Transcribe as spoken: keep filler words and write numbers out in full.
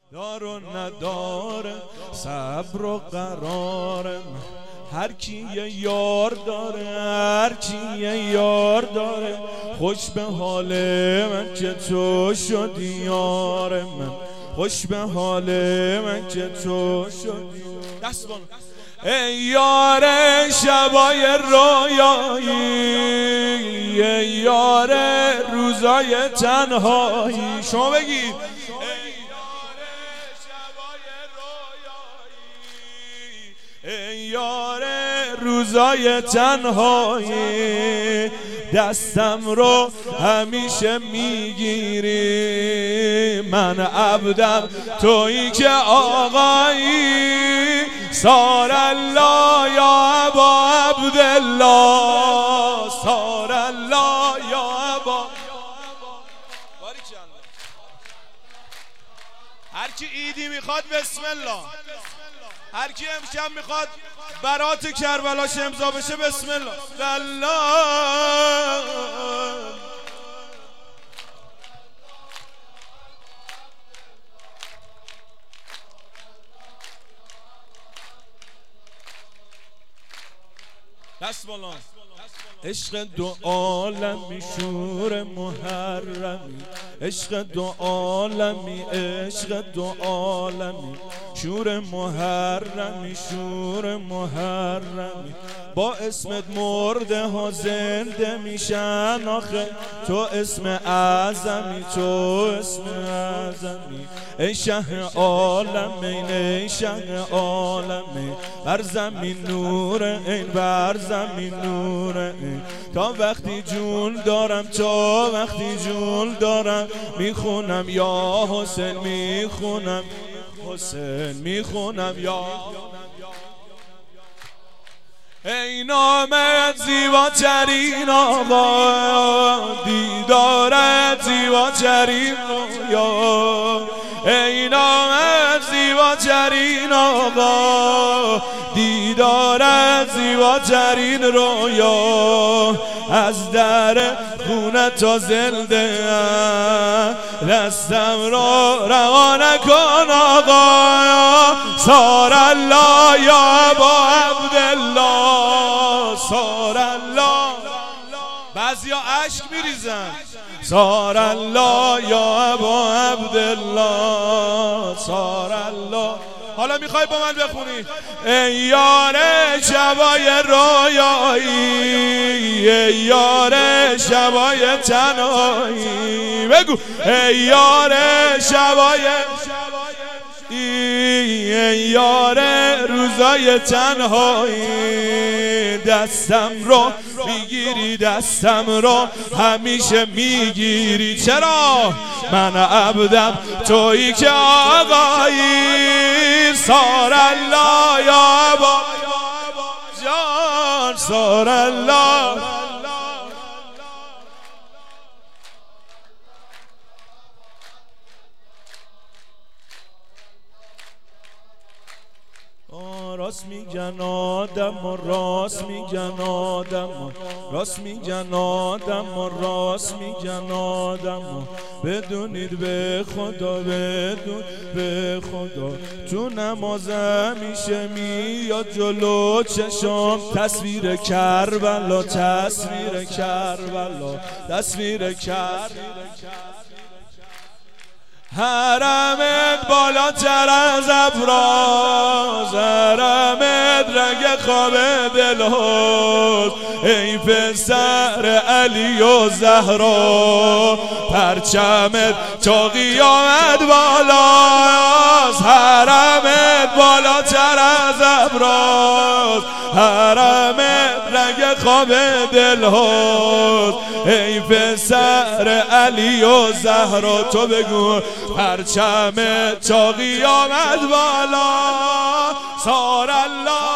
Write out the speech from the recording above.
دار و نداره صبر و قراره، هر کی یه یار داره، هر کی یه یار داره. خوش به حال من که تو شدی یار من، خوش به حال من که تو شدی. دست بالا. ای یار شبای رویایی، ای یار روزای تنهایی. شما بگید ای یار روزای تنهایی، دستم رو همیشه میگیری. من عبدم تویی که آقایی، سار الله یا ابا عبدالله، سار الله یا ابا. هر کی عیدی میخواد بسم الله، هر کی امشب میخواد برات کربلاش امضا بشه بسم الله. الله دست بالا. عشق دو عالمی شور محرمی، عشق دو عالمی، عشق دو عالمی، شور محرمی، شور محرمی. با اسمت مرده ها زنده میشن آخه، تو اسم اعظمی، تو اسم اعظمی. ای شه عالمین، ای شه عالمین، بر زمین نور این، بر زمین نور این. تا وقتی جون دارم، تا وقتی جون دارم، میخونم یا حسین، میخونم حسین، میخونم یا. ای نامت زیباترین آقا، دیدارت زیباترین رویا. ای نامت زیباترین آقا، دیدارت زیباترین رویا. از در خونه تا زنده دستم رو رها نکن آقا، سار الله یا ابا عبدالله، سار الله. بعضیا اشک میریزن. سار الله یا ابا عبدالله، سار الله. حالا میخوای با من بخونی؟ ای یار شبای رویایی، ای یار شبای تنهایی. بگو ای یار شبای، ای یار روزای تنهایی. دستم رو میگیری، دستم رو همیشه میگیری. چرا؟ من عبدم تویی که آقایی، سار الله یا ابا جان، سار الله. راست میگن آدم و راست میگن آدم و راست میگن آدم و راست میگن آدم و بدونید به خدا، بدون به خدا. تو نمازم میشه میاد جلو چشم تصویر کربلا، تصویر کربلا، تصویر کربلا. حرمت بالاتر از ابراز، حرمت رنگ خواب دلهاست. ای پسر علی و زهرا، پرچمت تا قیامت بالاست. حرمت بالاتر از ابراز، حرمت رنگ خواب دلهاست. ای پسر علی و زهرا، تو بگو پرچم تا قیامت بالا، سار الله.